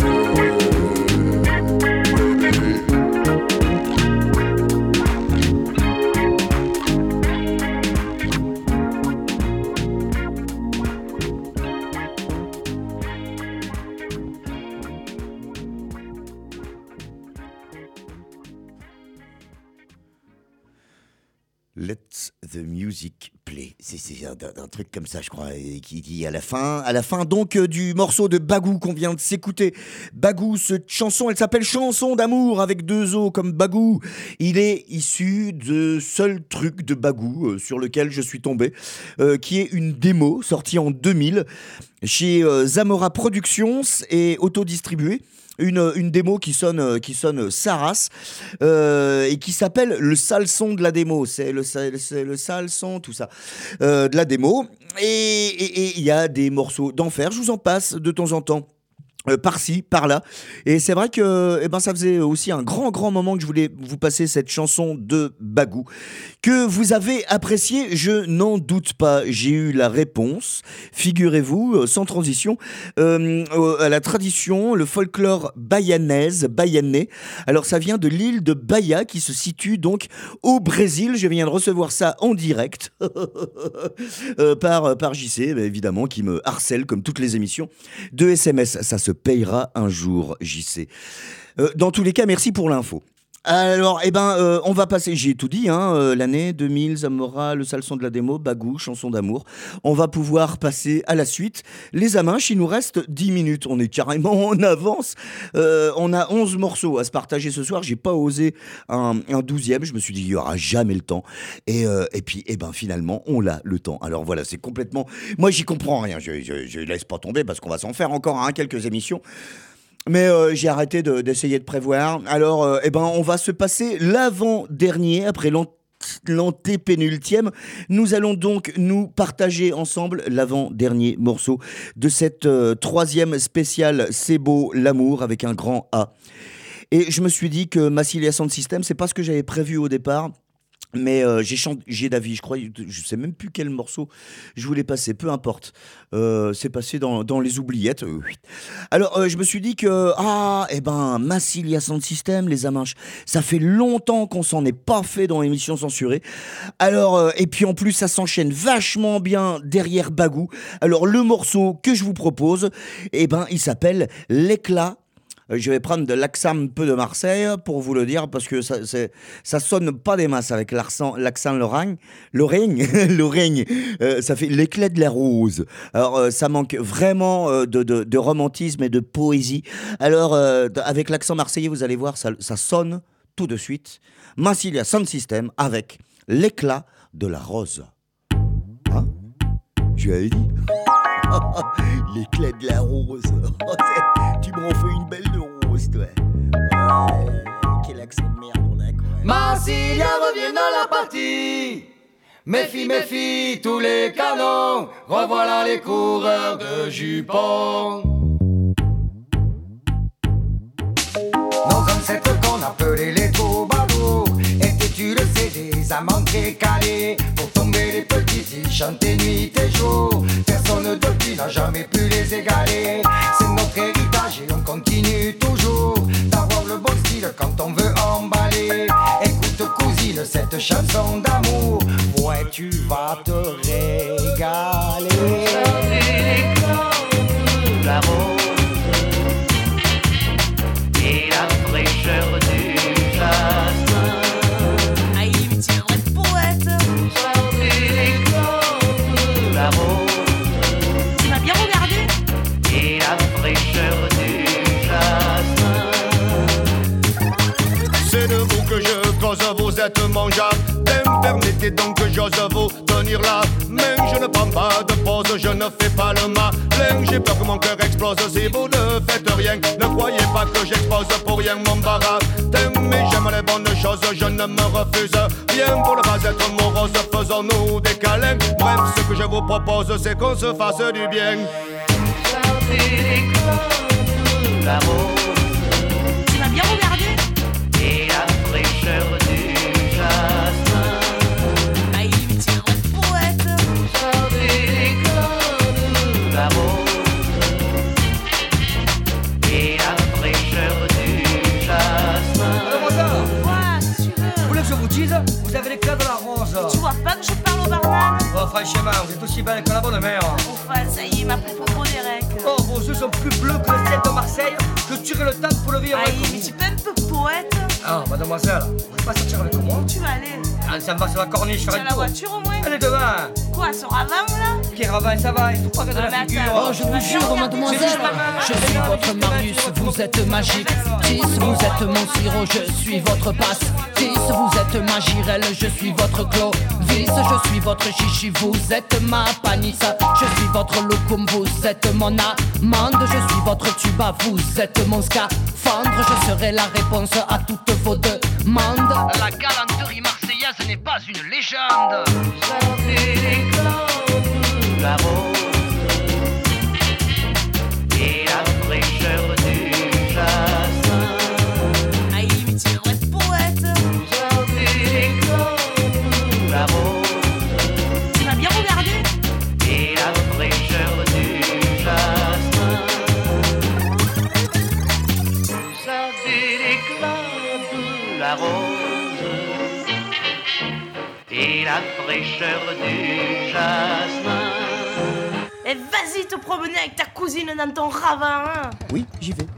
Let the music play. C'est un truc comme ça, je crois, et qui dit à la fin donc du morceau de Bagou qu'on vient de s'écouter. Bagou, cette chanson, elle s'appelle Chanson d'amour avec 2 O comme Bagou. Il est issu de seul truc de Bagou sur lequel je suis tombé, qui est une démo sortie en 2000 chez Zamora Productions et autodistribuée. Une démo qui sonne sa race et qui s'appelle le sale son de la démo. C'est le sale son, tout ça, de la démo. Et il y a des morceaux d'enfer. Je vous en passe de temps en temps. Par-ci, par-là. Et c'est vrai que ça faisait aussi un grand moment que je voulais vous passer cette chanson de Bagou, que vous avez appréciée, je n'en doute pas. J'ai eu la réponse, figurez-vous, sans transition, à la tradition, le folklore bayanais. Alors ça vient de l'île de Bahia, qui se situe donc au Brésil. Je viens de recevoir ça en direct par JC, évidemment, qui me harcèle comme toutes les émissions de SMS. Ça se payera un jour, JC. Dans tous les cas, merci pour l'info. Alors, on va passer, j'ai tout dit, l'année 2000, Zamora, le sale son de la démo, Bagou, chanson d'amour. On va pouvoir passer à la suite. Les Aminches, il nous reste 10 minutes. On est carrément en avance. On a 11 morceaux à se partager ce soir. J'ai pas osé un 12e. Je me suis dit, il y aura jamais le temps. Et puis, finalement, on a le temps. Alors voilà, c'est complètement... Moi, j'y comprends rien. Je laisse pas tomber parce qu'on va s'en faire encore quelques émissions. Mais j'ai arrêté d'essayer de prévoir. Alors, on va se passer l'avant-dernier, après l'antépénultième. Nous allons donc nous partager ensemble l'avant-dernier morceau de cette 3e spéciale C'est beau l'amour avec un grand A. Et je me suis dit que Massilia Sound System, c'est pas ce que j'avais prévu au départ. Mais j'ai d'avis, je crois, je sais même plus quel morceau je voulais passer, peu importe. C'est passé dans les oubliettes. Alors, je me suis dit que, Massilia Sound System, les Aminches, ça fait longtemps qu'on s'en est pas fait dans l'émission censurée. Alors, et puis en plus, ça s'enchaîne vachement bien derrière Bagou. Alors, le morceau que je vous propose, il s'appelle L'éclat. Je vais prendre de l'accent un peu de Marseille pour vous le dire, parce que ça sonne pas des masses avec l'accent Lorraine, ça fait l'éclat de la rose. Alors ça manque vraiment de romantisme et de poésie. Alors avec l'accent marseillais, vous allez voir, ça sonne tout de suite. Massilia Sound System avec l'éclat de la rose. Hein? Tu avais dit l'éclat de la rose. Tu m'en fais une belle de rose, toi. Quel accent de merde on a, quoi. Massilia revient dans la partie. Méfie, méfie tous les canons. Revoilà les coureurs de jupons. Nos ancêtres qu'on appelait les troubadours étaient, tu le sais, des des amants décalés. Pour tomber les petits, ils chantent nuit et jour. Personne depuis n'a jamais pu les égaler. C'est notre héritage et on continue toujours d'avoir le bon style quand on veut emballer. Écoute cousine cette chanson d'amour, ouais tu vas te régaler. La rose et la fraîcheur du jasmin. Aïe, mais tu es un vrai poète. La rose Tu m'as bien regardé. et la fraîcheur du jasmin. C'est de vous que je cause, vous êtes mangeable. Permettez donc que j'ose vous tenir la main. Je ne prends pas de pause, je ne fais pas le malin. J'ai peur que mon cœur explose si vous ne faites rien. Ne croyez pas que j'expose pour rien mon baratin. Mais j'aime les bonnes choses, je ne me refuse rien. Pour ne pas être morose, faisons-nous des câlins. Bref, ce que je vous propose, c'est qu'on se fasse du bien. La rose Tu m'as bien regardé. et la fraîcheur du jasmin. Aïe, mais tu es un vrai poète. La rose et la fraîcheur du jasmin. Mademoiselle, Quoi, si tu veux. vous voulez que je vous dise? Vous avez l'éclat de la rose. Tu vois pas que je parle au barman? Oh franchement, vous êtes aussi belle que la bonne mère. Enfin, ça y est, il m'a pris pour Derek. Oh, vos yeux sont plus bleus que le ciel de Marseille. Que tu le temps pour le vivre avec Aïe, mais vous. tu peux un peu poète. Ah, mademoiselle, vous voulez pas sortir avec moi? Tu vas aller. Ah, ça me va sur la corniche, Tu faire as un la tour. voiture au moins? Allez devant. Quoi, ce ravin là? Qui ravin, ça va, il faut pas regarder Ah, la mais figure. attends. Oh, je vous jure, mademoiselle, je suis votre Marius, vous êtes magique. Tis, vous êtes mon sirop, je suis votre passe. Tis, vous êtes ma girelle, je suis votre Clovis. Je suis votre chichi, vous êtes ma panissa. Je suis votre locum, vous êtes mon amande. Je suis votre tuba, vous êtes mon scaphandre. Je serai la réponse à toutes vos demandes. La galanterie marseillaise n'est pas une légende. La rose et la fraîcheur du jasmin. Aïe, mais tu es un vrai poète. La rose Tu m'as bien regardé. et la fraîcheur du jasmin. Ça l'éclat de la rose et la fraîcheur du jasmin. Et vas-y te promener avec ta cousine dans ton ravin. Hein. Oui, j'y vais.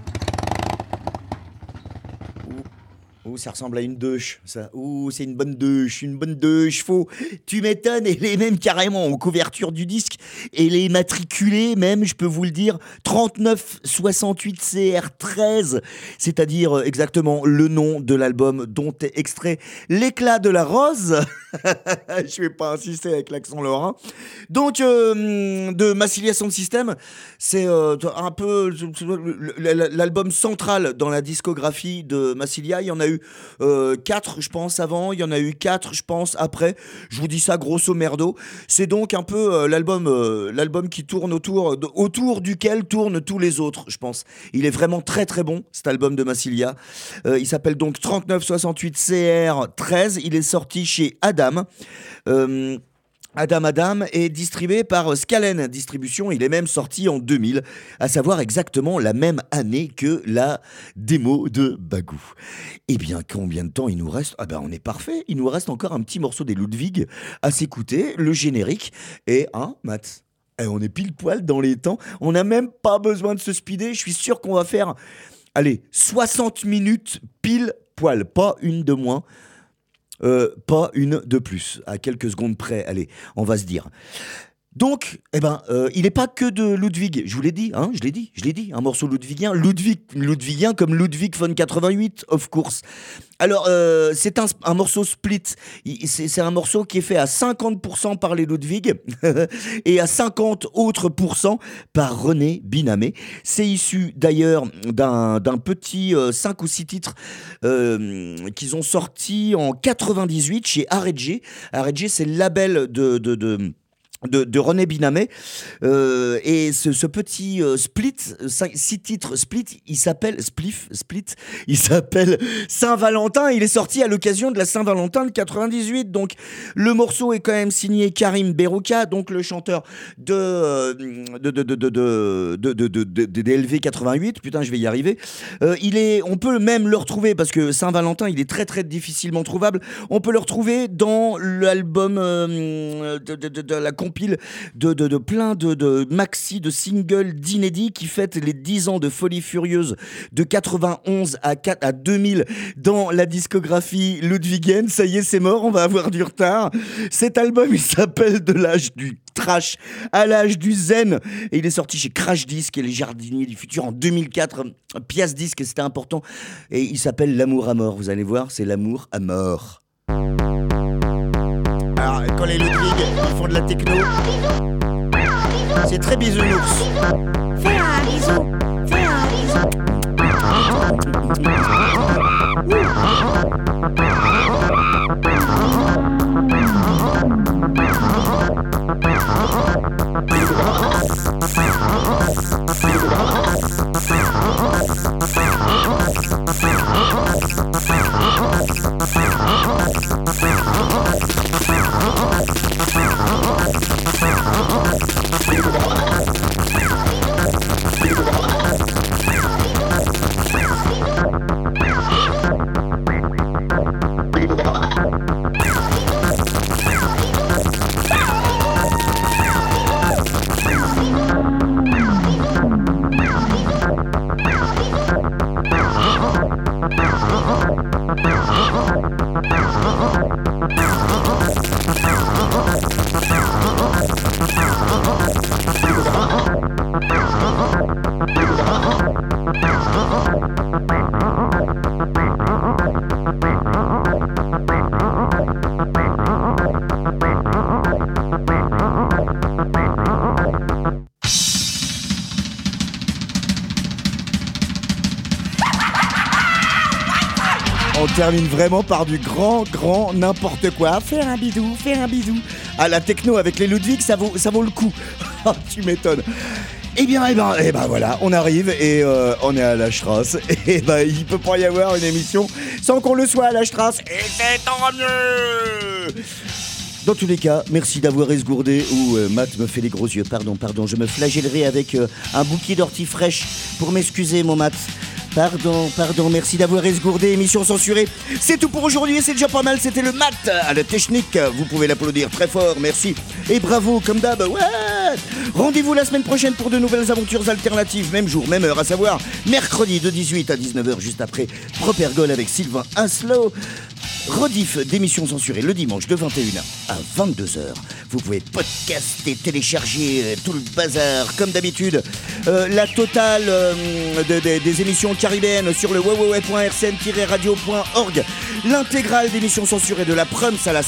Ouh, ça ressemble à une douche, ça. Ouh, c'est une bonne douche, faux. Tu m'étonnes, elle est même carrément en couverture du disque. Elle est matriculée, même, je peux vous le dire, 3968 CR13, c'est-à-dire exactement le nom de l'album dont est extrait L'éclat de la rose. Je vais pas insister avec l'accent lorrain. Donc, de Massilia Sound System, c'est un peu l'album central dans la discographie de Massilia. Il y en a eu 4, je pense, avant. Il y en a eu 4, je pense, après. Je vous dis ça grosso merdo. C'est donc un peu l'album qui tourne autour duquel tournent tous les autres, je pense. Il est vraiment très très bon, cet album de Massilia. Il s'appelle donc 3968 CR13. Il est sorti chez Adam. Adam est distribué par Scalen Distribution. Il est même sorti en 2000, à savoir exactement la même année que la démo de Bagou. Eh bien, combien de temps il nous reste? Ah ben, on est parfait. Il nous reste encore un petit morceau des Ludwig à s'écouter, le générique. Et, Matt, on est pile poil dans les temps. On n'a même pas besoin de se speeder. Je suis sûr qu'on va faire, 60 minutes pile poil, pas une de moins. Pas une de plus, à quelques secondes près, allez, on va se dire. Donc, il n'est pas que de Ludwig, je vous l'ai dit, je l'ai dit, un morceau ludwigien, ludwigien comme Ludwig von 88, of course. Alors, c'est un morceau split, c'est un morceau qui est fait à 50% par les Ludwig et à 50 autres % par René Binamé. C'est issu d'ailleurs d'un petit 5 ou 6 titres qu'ils ont sortis en 98 chez RG. RG, c'est le label de René Binamet, et ce petit split, 6 titres split, il s'appelle il s'appelle Saint-Valentin. Il est sorti à l'occasion de la Saint-Valentin de 98. Donc le morceau est quand même signé Karim Berouka, donc le chanteur de DLV 88. Putain, je vais y arriver. On peut même le retrouver, parce que Saint-Valentin, il est très très difficilement trouvable. On peut le retrouver dans l'album de la compile de plein de maxi, de singles, d'inédits qui fêtent les 10 ans de Folie Furieuse de 91 à 2000 dans la discographie Ludwigen. Ça y est, c'est mort, on va avoir du retard. Cet album, il s'appelle De l'âge du trash à l'âge du zen, et il est sorti chez Crash Disc et les Jardiniers du Futur en 2004. Pièce disque, c'était important, et il s'appelle L'amour à mort. Vous allez voir, c'est l'amour à mort. Alors, quand les Ludwig, ils font de la techno, c'est très bisounours. Fais un bisou, fais un bisou. On termine vraiment par du grand n'importe quoi. Faire un bidou. Ah, la techno avec les Ludwig, ça vaut le coup. Tu m'étonnes. Eh bien, voilà, on arrive et on est à la Strasse. Et il peut pas y avoir une émission sans qu'on le soit à la Strasse. Et c'est tant mieux. Dans tous les cas, merci d'avoir esgourdé. Matt me fait les gros yeux. Pardon, je me flagellerai avec un bouquet d'orties fraîches pour m'excuser, mon Matt. Pardon, merci d'avoir esgourdé, émission censurée. C'est tout pour aujourd'hui, c'est déjà pas mal, c'était le Matt à la technique. Vous pouvez l'applaudir très fort, merci. Et bravo, comme d'hab, ouais. Rendez-vous la semaine prochaine pour de nouvelles aventures alternatives, même jour, même heure, à savoir mercredi de 18 à 19h, juste après Propergol avec Sylvain Aslo. Rediff d'émissions censurées le dimanche de 21h à 22h. Vous pouvez podcaster, télécharger tout le bazar comme d'habitude. La totale des émissions caribéennes sur le www.rcn-radio.org. L'intégrale d'émissions censurées de la Prums à la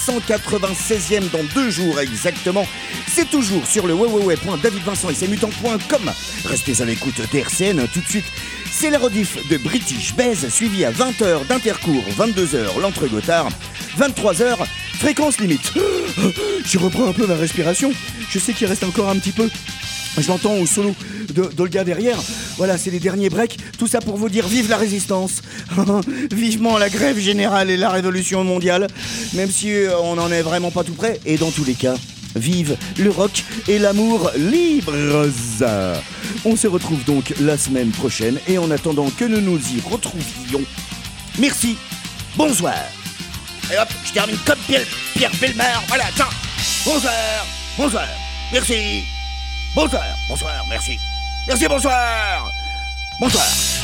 196e dans 2 jours exactement. C'est toujours sur le www.davidvincent.com. Restez à l'écoute d'RCN tout de suite. C'est la rediff de British Baise, suivi à 20h d'Intercours, 22h l'Entre-Gothard, 23h Fréquence Limite. Je reprends un peu ma respiration, je sais qu'il reste encore un petit peu. Je l'entends au solo d'Olga derrière. Voilà, c'est les derniers breaks. Tout ça pour vous dire vive la résistance. Vivement la grève générale et la révolution mondiale. Même si on n'en est vraiment pas tout près. Et dans tous les cas, vive le rock et l'amour libre. On se retrouve donc la semaine prochaine. Et en attendant que nous nous y retrouvions, merci, bonsoir. Et hop, je termine comme Pierre Bellemare. Voilà, tiens. Bonsoir, merci. Bonsoir, merci. Merci, bonsoir.